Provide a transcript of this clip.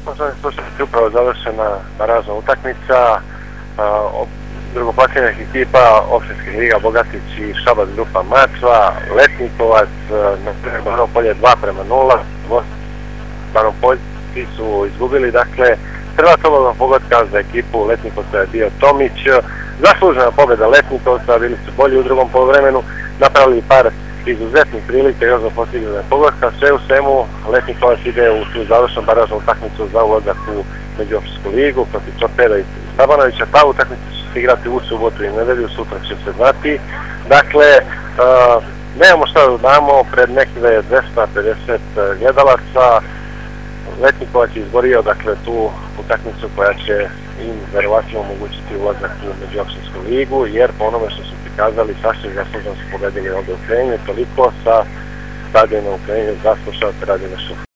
Poštovani slušatelji, upravo završena baražna utakmica drugoplasiranih ekipa Opštinske liga Bogatić i Šabac grupa Mačva. Letnikovac na Banovo Polje 2:0. Banovo Polje su izgubili, dakle prva slobodna pogotka za ekipu Letnikovca je bio Tomić. Zaslužena pobjeda Letnikovca, bili su bolji u drugom poluvremenu, napravili par izuzetnih prilike još za postignuta pogotka. Sve u svemu Letnikovac ide u tu završnu baražnu utakmicu za ulazak u Međuopštinsku ligu protiv Torpeda i Stabanovića. Ta utakmica će se igrati u subotu i nedelju, sutra će se znati. Dakle, nemamo šta da dodamo, pred nekih 250 gledalaca. Letnikovac je izborio, dakle, tu utakmicu koja će im verovatno omogućiti ulazak u Međuopštinsku ligu, jer po onome što su prikazali, sasvim zasluženo su pobedili ovdje u Ukrajini. Toliko sa stadiona u Ukrajini za slušalce Radio Šuma.